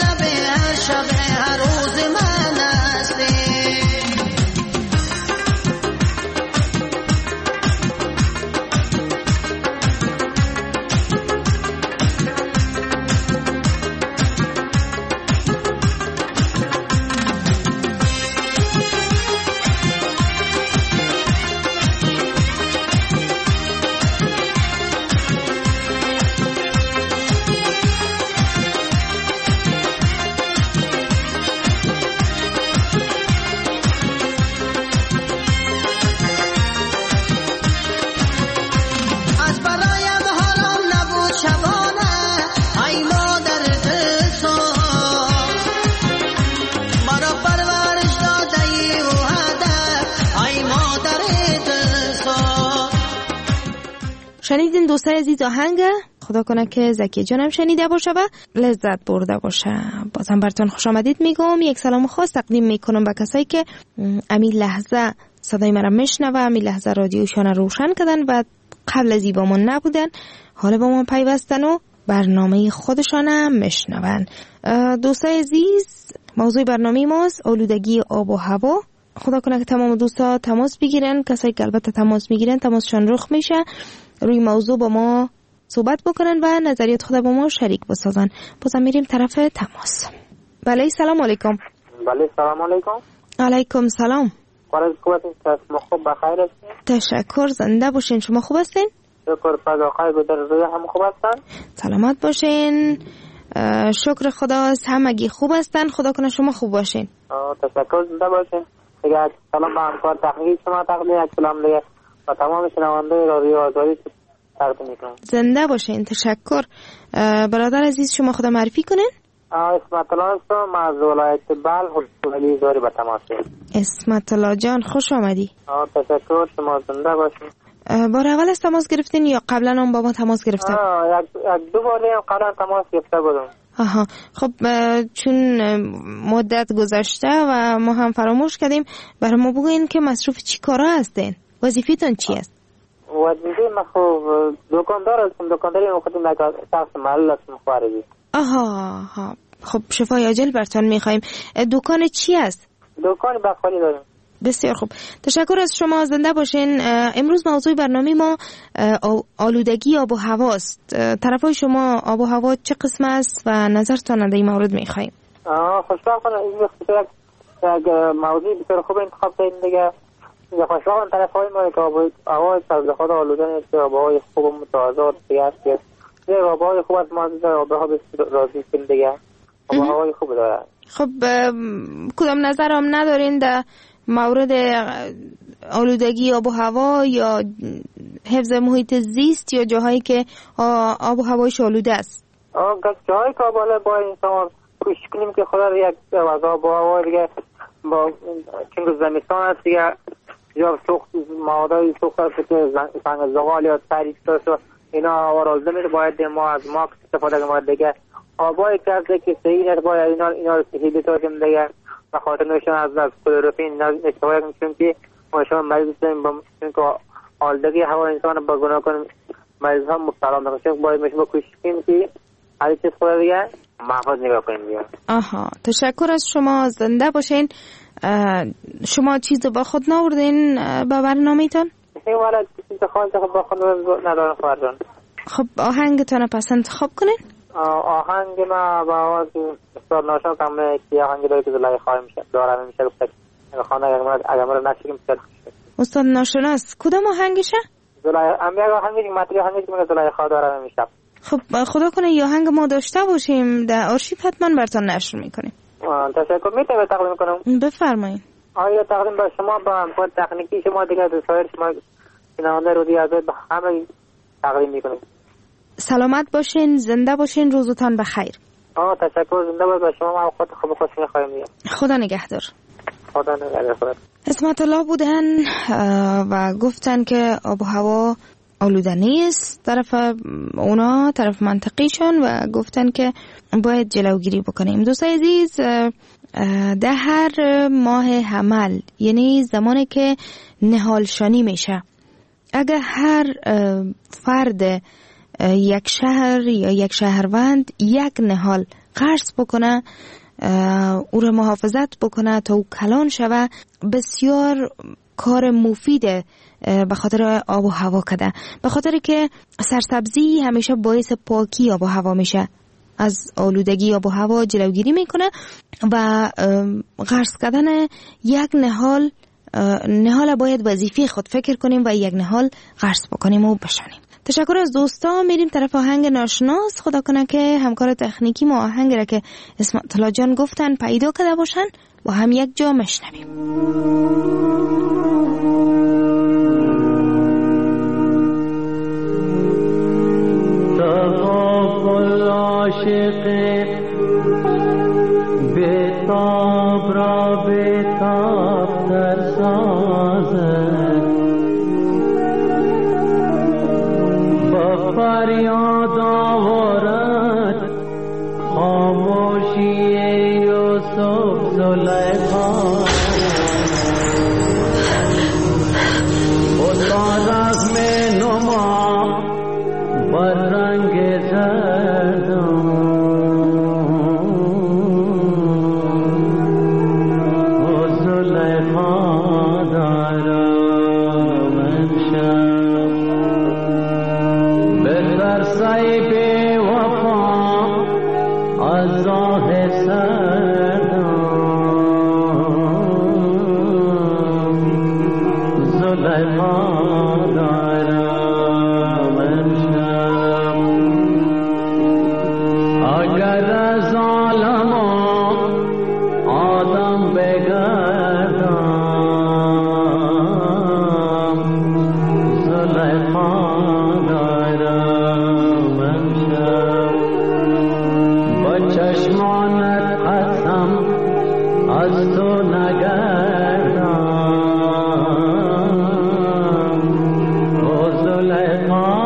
P: لب هر شب هر روز من هستی.
L: شنیدین دوستای عزیز آهنگ؟ خدا کنه که زکی جانم شنیده باشه و لذت برده باشه. بازم براتون خوش آمدید میگم. یک سلام خاص تقدیم میکنم به کسایی که امی لحظه صدای مرا میشنوه، امی لحظه رادیوشان روشن کردن و قبل از با ما نبودن، حالا با ما پیوستن و برنامه خودشان هم میشنون. دوستای عزیز، موضوع برنامه ماست آلودگی آب و هوا. خدا کنه که تمام دوستا تماس بگیرن، کسایی که البته تماس میگیرن تماسشان رخ میشه، روی موضوع با ما صحبت بکنن و نظریات خود با ما شریک بسازن. بازم میریم طرف تماس. بله سلام علیکم.
Q: بله سلام علیکم.
L: علیکم سلام.
Q: قرار خوب هستین؟ شما خوب بخیر هستین؟
L: تشکر، زنده باشین. شما خوب هستین؟
Q: شکر. پس آقای گودر روی هم خوب هستن؟
L: سلامت باشین. شکر خدا، همگی خوب هستن. خدا کنه شما خوب باشین.
Q: تشکر، زنده باشین. دیگه سلام به همکار تکنیکی شما تقدیم، یک سلام دیگه و تمام شنونده رادیو آزادی تقدیم میکنم.
L: زنده باشین. تشکر. برادر عزیز شما خدا معرفی کنین.
Q: اسمت الله هستم از ولایت بلخ، ولی زاری به تماس.
L: اسمت الله جان خوش آمدی.
Q: تشکر، شما زنده باشین.
L: بار اول از تماس گرفتین یا قبلا هم با ما تماس گرفتین؟
Q: یک یک دو بار هم قبلا تماس گرفته بودم.
L: آها، خب چون مدت گذشته و ما هم فراموش کردیم، برای ما بگوین که مصروف چی کارا هستین؟ وظیفه‌تون چی است؟
Q: وظیفه ما خب دکاندار هستم، دکانداری خودم یک شخص محل هستم خارجی.
L: آها ها، خب شفای عاجل براتون میخوایم. دکان چی است؟
Q: دکان بقالی داریم.
L: بسیار خوب، تشکر از شما، زنده باشین. امروز موضوع برنامه ما آلودگی آب و هواست. طرفای شما آب و هوا چه قسم است و نظرتان در این مورد میخوایم؟
Q: خوشبختانه این یک یک موضوع بسیار خوب انتخاب کردین دیگه. خوشبختانه طرفای ما که آب و هوا تبلیغات آلوده نیست، آب و هوای خوب و متوازن دیگه است. یه آب و هوای خوب است، ما از آب و هوا راضی هستیم دیگه. آب و هوای خوب داره.
L: خب کدام نظر هم ندارین در مورد آلودگی آب و هوا یا حفظ محیط زیست یا جاهایی که آب و هوایش آلوده است؟
Q: جاهایی که آب و هوا باید انسان کوشش کنیم که خدا یک از آب و هوا دیگه با چون زمستان است دیگه یا سوخت موادای سوخت است که سنگ زغال یا سریع است اینا آلوده میشه، باید ما از ماکس استفاده کنیم دیگه. آبایی که از که صحیح نیست باید اینا اینا رو صحیح بسازیم دیگه. و خاطر نشون از از کلروفین استفاده کنیم چون که ما شما مریض هستیم با چون که آلودگی هوا انسان با گناه کنیم مریض ها مبتلا نکنیم، باید میشه با کوشش کنیم که هر چیز خود دیگه محفوظ نگاه کنیم دیگه.
L: آها، تشکر از شما، زنده باشین. شما چیز با خود ناوردین با برنامه تان؟
Q: این والا چیز خاصی با خود ندارم خواهران.
L: خب آهنگتان پس انتخاب کنین؟
Q: آهنگ ما با آواز استاد ناشناس همه که آهنگ داره که زلای خواهی میشه دارم میشه گفت خانه اگر مرا نشکیم بسیار خوشی.
L: استاد ناشناس کدام آهنگشه؟
Q: زلای امی اگر آهنگی که مطلی آهنگی که من زلای خواه دارم میشه.
L: خب خدا کنه یه آهنگ ما داشته باشیم در آرشیو حتما براتون نشر میکنیم.
Q: تشکر. میتونم تقدیم کنم؟
L: بفرمایید.
Q: آیا تقدیم با شما با همکار تکنیکی شما دیگه دوستایر شما شنونده رادیو آزاد به همه تقدیم میکنیم.
L: سلامت باشین، زنده باشین، روزتان بخیر.
Q: آه تشکر، زنده باش. شما ما خود خوب خوش می‌خوایم میگم.
L: خدا نگهدار.
Q: خدا نگهدار.
L: اسمت الله بودن و گفتن که آب و هوا آلوده نیست طرف اونا، طرف منطقیشون، و گفتن که باید جلوگیری بکنیم. دوستای عزیز، در هر ماه حمل یعنی زمانی که نهالشانی میشه، اگر هر فرد یک شهر یا یک شهروند یک نهال قرص بکنه، او را محافظت بکنه تا او کلان شوه، بسیار کار مفیده به خاطر آب و هوا کده. به خاطر که سرسبزی همیشه باعث پاکی آب و هوا میشه، از آلودگی آب و هوا جلوگیری میکنه و قرص کردن یک نهال نهال باید وظیفه خود فکر کنیم و یک نهال قرص بکنیم و بشانیم. تشکر از دوستا. میریم طرف آهنگ ناشناس. خدا کنه که همکار تکنیکی ما آهنگ را که اسمت الله جان گفتن پیدا کرده باشن و هم یک جا مشنویم.
R: تقابل عاشق بیتاب را بیتاب در سازد، با فریاد آورد خاموشی یوسف زلیخا. خدا رغم نما بر رنگ زردم و زلیخا دارم امشب، به ترسای بی وفا از راه سردم زلیخا دارم امشب. اگر از عالما آدم بگردم زلیخا دارم امشب. با چشمانت قسم از تو نگردم و زلیخا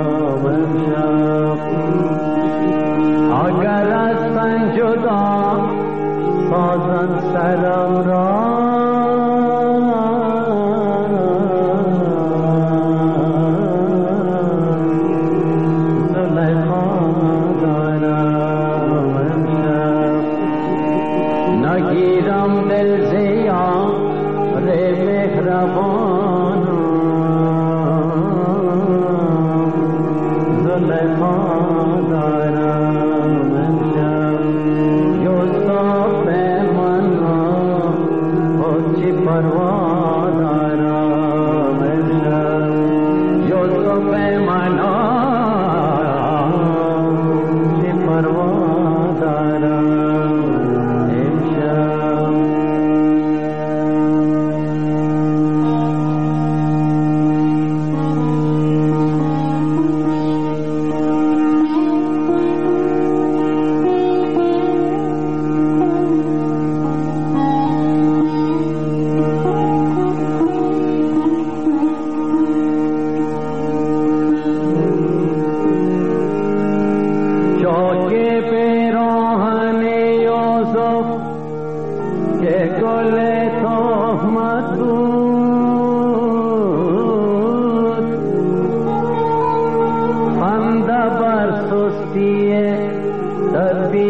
R: اگر از من جدا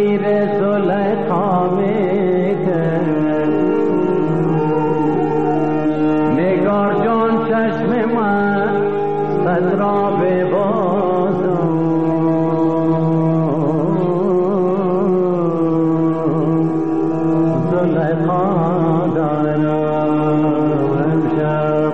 R: تعبیر زلیخا میکرد نگار جان چشم من صد را ببازم زلیخا دارم امشب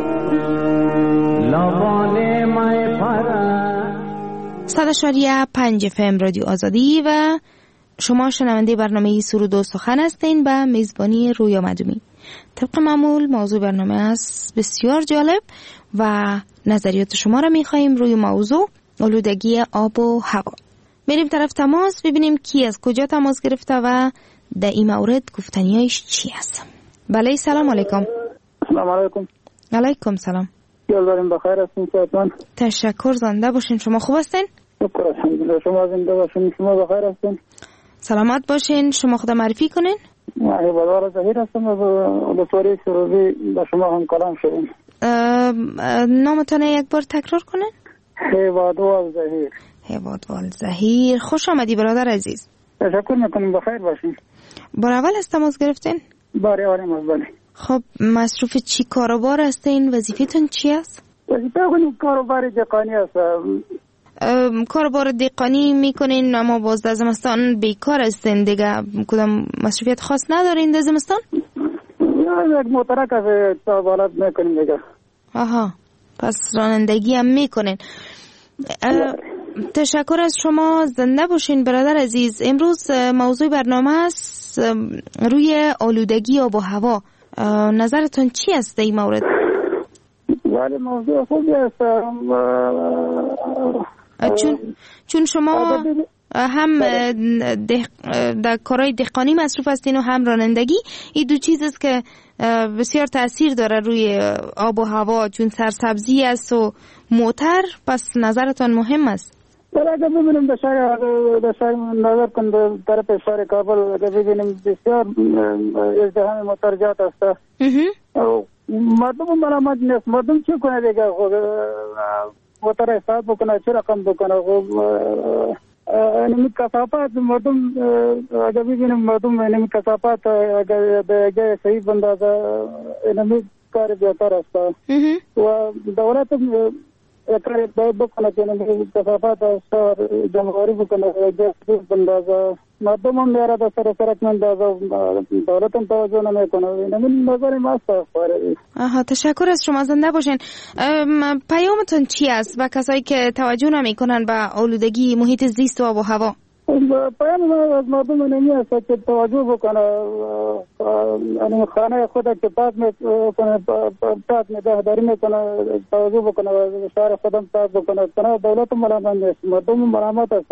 R: لبان مای پرم.
L: صد اشاریه پنج اف ام رادیو آزادی و شما شنونده برنامه سرود و سخن هستین به میزبانی رویا مدومی. طبق معمول موضوع برنامه است بسیار جالب و نظریات شما را میخواییم روی موضوع آلودگی آب و هوا. میریم طرف تماس ببینیم کی از کجا تماس گرفته و در این مورد گفتنیایش چی است. بله سلام علیکم.
S: سلام علیکم.
L: علیکم سلام.
S: یالداریم بخیر هستین صحتمند؟
L: تشکر زنده باشین. شما خوب هستین؟
S: شکر الحمدلله. شما زنده باشین. شما بخیر هستین؟
L: سلامت باشین. شما خدا معرفی کنین.
S: من بازار ظهیر هستم از ولسوالی سروبی با شما هم کلام شدیم.
L: نامتان یک بار تکرار کنین؟
S: هیوادوال ظهیر.
L: هیوادوال ظهیر. خوش آمدی برادر عزیز.
S: تشکر میکنم. بخیر باشین.
L: بار اول از تماس گرفتین؟
S: بار اول مزبانی.
L: خب مصروف چی کاروبار هستین؟ وظیفتون چی است؟
S: وظیفه کنیم کاروبار دهقانی است.
L: کاروبار دهقانی میکنین اما باز در زمستان بیکار هستین دیگه. کدام مصروفیت خاص ندارین در زمستان؟
S: یا یک موترک از تابالات میکنیم دیگه.
L: آها پس رانندگی هم میکنین. تشکر از شما. زنده باشین برادر عزیز. امروز موضوع برنامه است روی آلودگی آب و هوا. نظرتون چی است در این مورد؟
S: ولی موضوع خوبی است.
L: چون چون شما هم در کارهای دهقانی مصروف هستین و هم رانندگی. این دو چیز است که بسیار تاثیر داره روی آب و هوا، چون سرسبزی است و موتر. پس نظرتان مهم است.
S: در اگر ببینیم در شهر در شهر نظر کن در طرف شهر کابل اگر ببینیم بسیار ازدحام موترجات است. مردم ملامت نیست. مردم چی کنه دیگه؟ موتر حساب بکنه چه رقم بکنه؟ اینمی کثافات مردم اگر ببینیم مردم اینمی کثافات اگر به جای صحیح بندازه اینمی کار بهتر است و دولت کار باید بکنه که اینمی کثافات شهر جمعواری بکنه جای صحیح بندازه. مردم هم میاره در سر سرک مندازه دولت هم توجه نمیکنه. اینمی نظر ما است.
L: آها تشکر از شما. زنده باشین. پیامتون چی است و کسایی که توجه نمیکنن به آلودگی محیط زیست و آب و هوا؟
S: پیام ما از مردم اینمی است که توجه بکنه. یعنی خانه خود که پاک میکنه پاک نگهداری میکنه توجه بکنه و شهر خودم پاک بکنه. کنه دولت ملامت نیست. مردم ملامت است.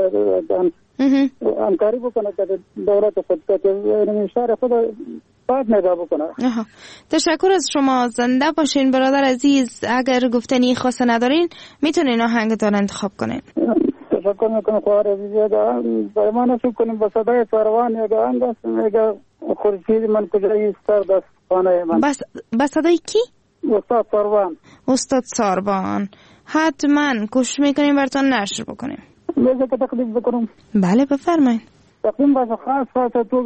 S: همکاری بکنه که دولت خود که شهر خود پاک نگاه بکنه.
L: تشکر از شما. زنده باشین برادر عزیز. اگر گفتنی خاصه ندارین میتونین آهنگتان انتخاب کنین.
S: تشکر میکنم خواهر عزیز. برای ما نشون کنیم با صدای ساروان یک آهنگ است. میگه خورشید من کجایی سر دست خانه من.
L: بس با صدای کی؟
S: استاد ساروان.
L: استاد ساروان. حتما کوشش میکنیم براتون نشر بکنیم.
S: میشه که تقدیم بکنم؟
L: بله بفرمایید.
S: تقدیم باشه خاص خاص تو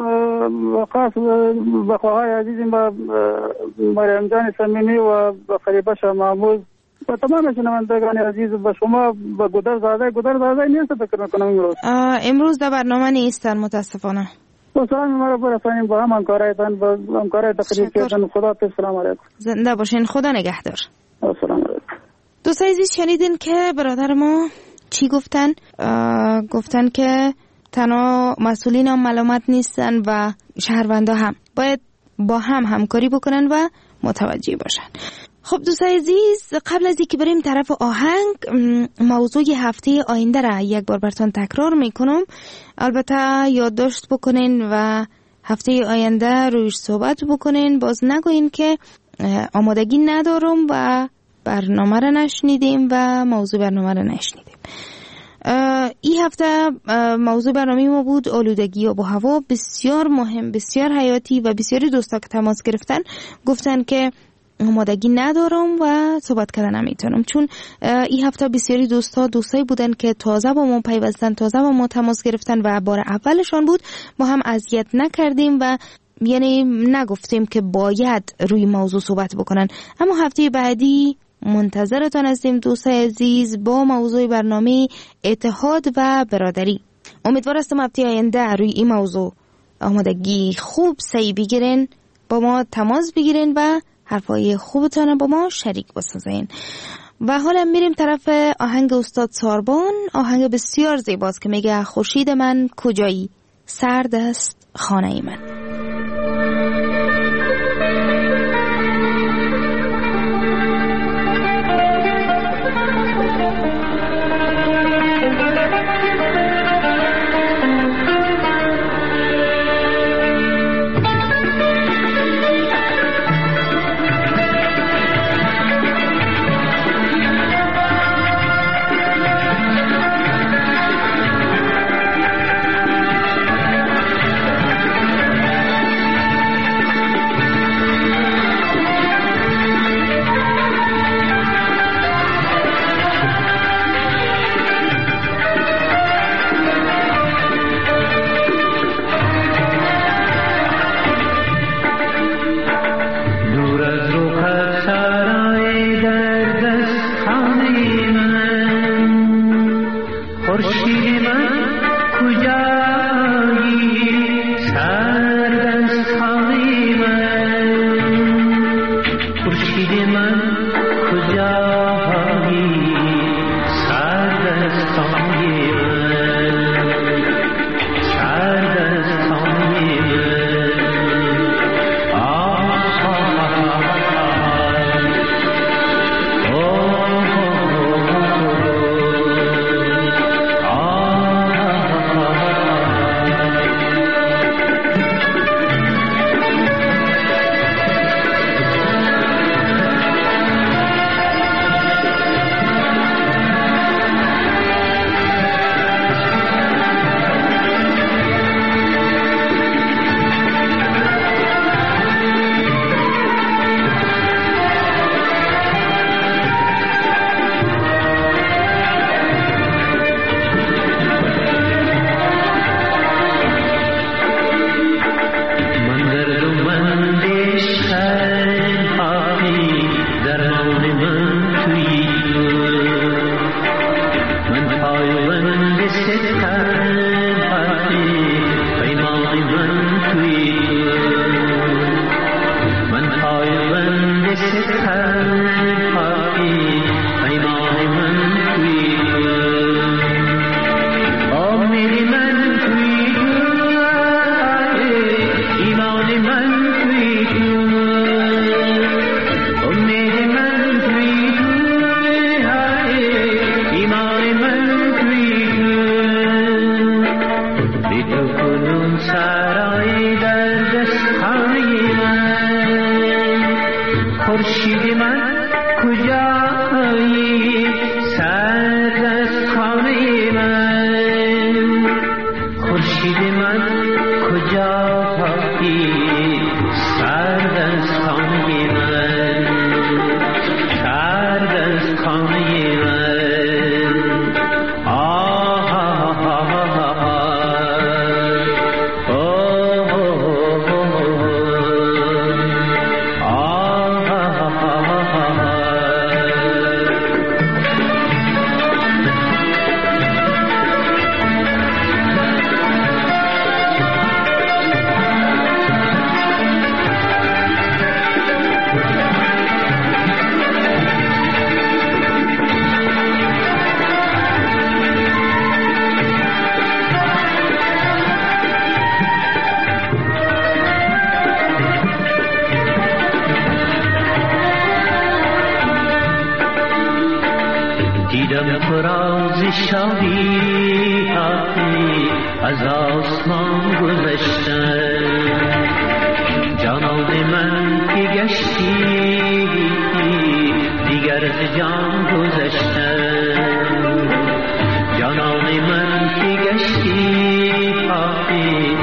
S: خاص به خواهر عزیزم با مریم جان صمیمی و با خلیفه شاه محمود و تمام شنوندگان عزیز با شما با گودر زاده گودر زاده نیست فکر میکنم امروز
L: امروز در برنامه نیستن متاسفانه.
S: با سلام ما برسانیم با هم همکارایتان با همکارای تقدیم کردن. خدا حافظ. سلام علیکم.
L: زنده باشین. خدا نگهدار.
S: سلام علیکم.
L: دوستان عزیز شنیدین که برادر ما چی گفتن؟ گفتن که تنها مسئولین هم ملامت نیستن و شهروندا هم باید با هم همکاری بکنن و متوجه باشن. خب دوستان عزیز قبل از اینکه بریم طرف آهنگ موضوع هفته آینده را یک بار براتون تکرار میکنم. البته یادداشت بکنین و هفته آینده رویش صحبت بکنین. باز نگوین که آمادگی ندارم و برنامه را نشنیدیم و موضوع برنامه را نشنیدیم. این هفته موضوع برنامه ما بود آلودگی آب و هوا. بسیار مهم، بسیار حیاتی و بسیاری دوستا که تماس گرفتن گفتن که آمادگی ندارم و صحبت کردن نمیتونم، چون این هفته بسیاری دوستا دوستایی بودن که تازه با ما پیوستن، تازه با ما تماس گرفتن و بار اولشان بود. ما هم اذیت نکردیم و یعنی نگفتیم که باید روی موضوع صحبت بکنن. اما هفته بعدی منتظرتان هستیم دوستای عزیز با موضوع برنامه اتحاد و برادری. امیدوار هستم هفته آینده روی این موضوع آمادگی خوب سعی بگیرین، با ما تماس بگیرین و حرفای خوبتان با ما شریک بسازین. و حالا میریم طرف آهنگ استاد ساربان، آهنگ بسیار زیباست که میگه خورشید من کجایی، سرد است خانه من.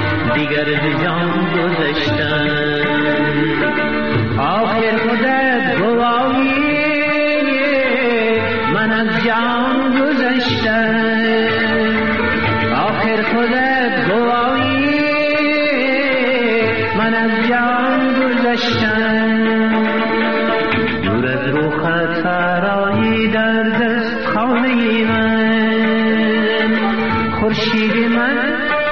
R: آخر مدت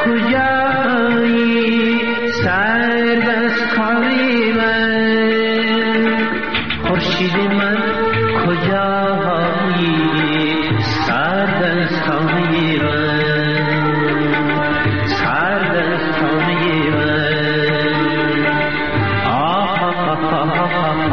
R: کجایی سرد از کاری من خورشید من کجایی سرد از کاری من سرد از کاری من آه آه آه آه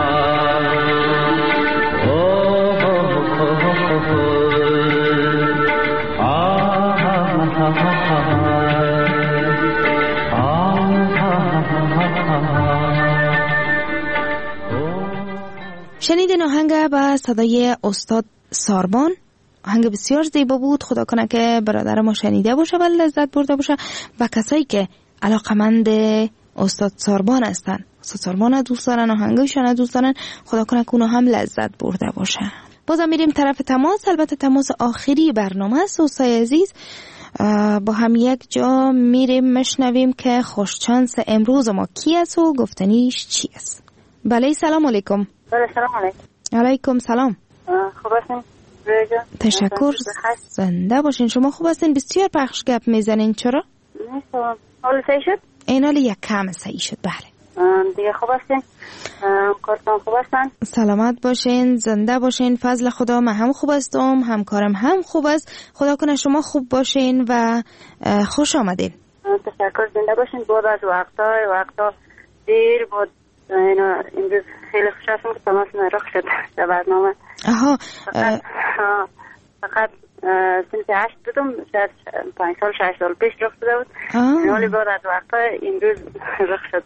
L: شنیدین آهنگ با صدای استاد ساربان. آهنگ بسیار زیبا بود. خدا کنه که برادر ما شنیده باشه و لذت برده باشه و کسایی که علاقمند استاد ساربان هستن، استاد ساربان دوست دارن، آهنگشون دوست دارن، خدا کنه که اونا هم لذت برده باشه. بازم میریم طرف تماس. البته تماس آخری برنامه است. دوستای عزیز با هم یک جا میریم مشنویم که خوشچانس امروز ما کی است و گفتنیش چی است. بله سلام علیکم.
O: بله سلام علیکم.
L: علیکم سلام.
O: خوب هستین؟
L: تشکر. زنده باشین. شما خوب هستین؟ بسیار پخش گپ میزنین. چرا؟
O: نیستم. حال صحیح شد؟
L: این حال یک کم صحیح شد. بله
O: دیگه خوب هستین؟ کارتان خوب هستن؟
L: سلامت باشین، زنده باشین. فضل خدا من هم خوب هستم، همکارم هم خوب است. خدا کنه شما خوب باشین و خوش آمدین.
O: تشکر. زنده باشین. بود از وقتا وقتا دیر بود. اینا امروز خیلی خوش هستم که تماس نرخ شد در برنامه.
L: آها
O: فقط فقط سنت هشت بودم، شاید پنج سال شش سال پیش رخ شده بود. حالی بود از وقتا امروز رخ شد.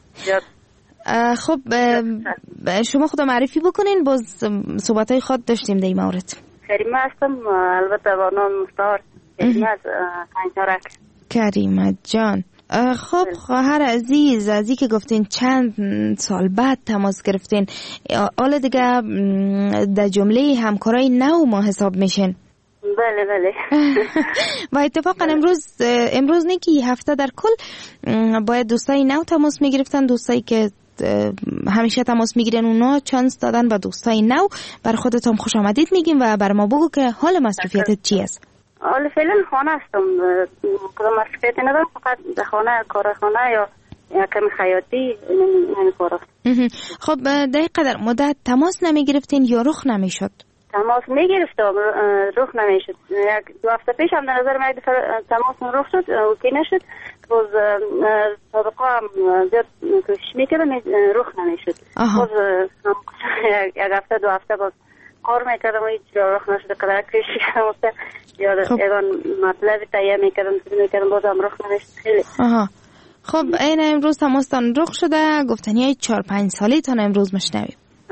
L: خب شما خدا معرفی بکنین. باز صحبت های خود داشتیم در این مورد.
O: کریمه هستم، البته با نام مختار. کریمه از کنجارک.
L: کریمه جان. خب خواهر عزیز، از که گفتین چند سال بعد تماس گرفتین، حالا دیگه در جمله همکارای نو ما حساب میشین.
O: بله بله.
L: و اتفاقا امروز امروز نه که هفته در کل باید دوستای نو تماس میگرفتن. دوستایی که همیشه تماس میگیرن اونا چانس دادن و دوستای نو. بر خودتون خوش آمدید میگیم و بر ما بگو که حال مصروفیتت چی است.
O: حالا فعلا خانه هستم، کدام مصروفیتی ندارم، فقط در خانه کار خانه یا یا کمی خیاطی نمی کارم.
L: خب در قدر مدت تماس نمی گرفتین یا رخ نمی شد؟
O: تماس می گرفتم، رخ نمی شد. یک دو هفته پیش هم در نظر من تماس رخ شد و کی نشد. باز سابقا هم زیاد کوشش می کردم رخ نمی شد. باز یک هفته دو هفته باز کار می کردم و هیچ رخ نشد. قدر کوشش کردم یا اگه مطلب تایه میکردم میکردم بازم رخ نمیشد خیلی.
L: آها. خب این امروز تماستان رخ شده. گفتنی های چهار پنج سالی تان امروز مشنویم.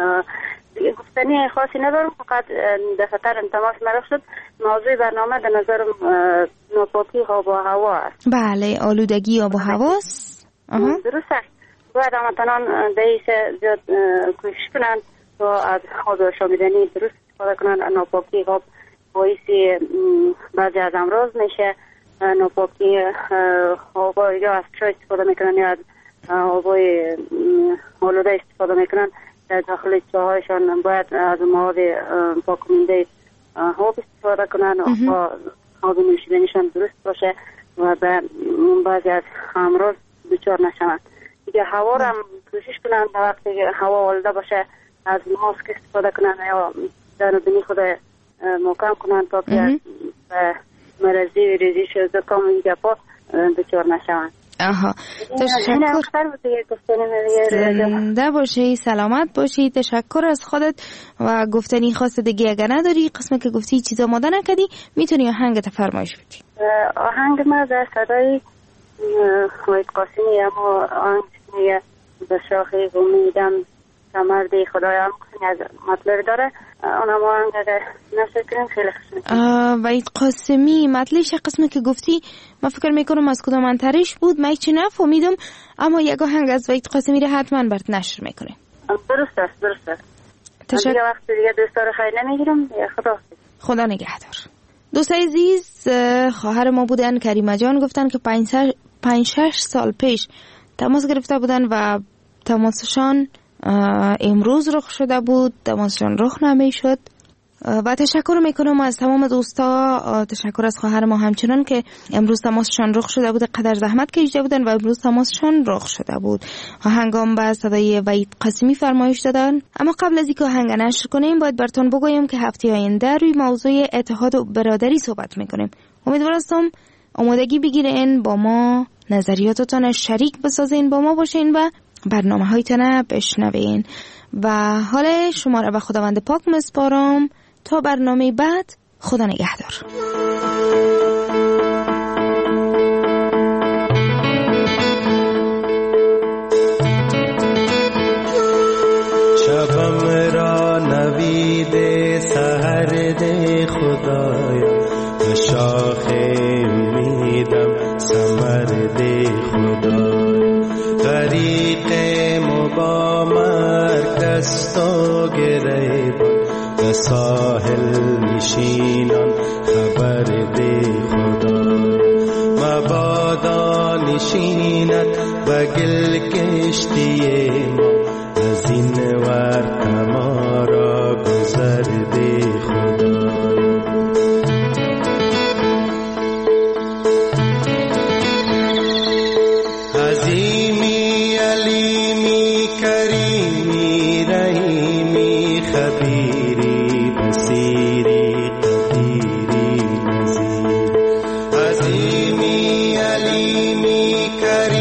O: گفتنی خاصی ندارم، فقط دفتر تماس مرخ شد. موضوع برنامه در نظرم ناپاکی آب و هوا است.
L: بله آلودگی آب و هواست.
O: درست است. باید همتنان دیسه زیاد کوشش کنند و از آب شامیدنی درست استفاده کنند. ناپاکی آب باعثی بعضی از امراض میشه. ناپاکی آبا یا از چای استفاده میکنن یا از آبای آلوده استفاده میکنن. در داخل چاهایشان باید از مواد پاک‌کننده آب استفاده کنن و آب نوشیدنیشان درست باشه و به بعضی از امراض دچار نشوند. دیگه هوا رو هم کوشش کنن تا وقتی هوا آلوده باشه از ماسک استفاده کنن یا دهان‌بینی خود محکم کنن تا که مرضی و ریزش زکام این گپا دچار نشوند.
L: آها تشکر. زنده باشی، سلامت باشی. تشکر از خودت و گفتنی خاص دیگه اگر نداری قسمه که گفتی چیز آماده نکردی میتونی آهنگت فرمایش بدی.
O: آهنگ ما در صدای وحید قاسمی اما آهنگ میگه به شاخ امیدم مرد خدایم از مطلب داره. اونم آهنگ اگر نشد کنیم خیلی خوشم.
L: وحید قاسمی مطلبش قسمه که گفتی من فکر میکنم از کدام منطقه‌اش بود، من هیچی نفهمیدم، اما یک آهنگ از وحید قاسمی رو حتما برات نشر میکنیم.
O: درست است درست است. تشکر. دیگه وقت دیگه دوستا رو خیلی نمیگیرم. خدا
L: خدا نگهدار. دوستای عزیز، خواهر ما بودن کریمه جان، گفتن که پنج شش سال پیش تماس گرفته بودن و تماسشان امروز رخ شده بود. تماسشان رخ نمی شد. و تشکر میکنم از تمام دوستا. تشکر از خواهر ما همچنان که امروز تماسشان رخ شده بود، قدر زحمت کشیده بودن و امروز تماسشان رخ شده بود. هنگام به صدای وحید قاسمی فرمایش دادن. اما قبل از اینکه آهنگ نشر کنیم باید براتون بگویم که هفته آینده روی موضوع اتحاد و برادری صحبت میکنیم. امیدوارم آمادگی بگیرین، با ما نظریاتتان شریک بسازین، با ما باشین و برنامه هایتان بشنوین. و حال شما را به خداوند پاک مسپارم تا برنامه بعد. خدا نگهدار.
T: شبم را نوید سحر ده خدایا، شاخ امیدم ثمر ده خدایا. غریق با مرکز تو گریبان و ساحل نشینان خبر ده خدایا. مبادا نشینت و گل کشتی ما، از این ور تمارا گذر ده خدایا. عظیمی علیمی کریمی رحیمی خبیری بصیری قدیری نظیر. عظیمی علیمی کریمی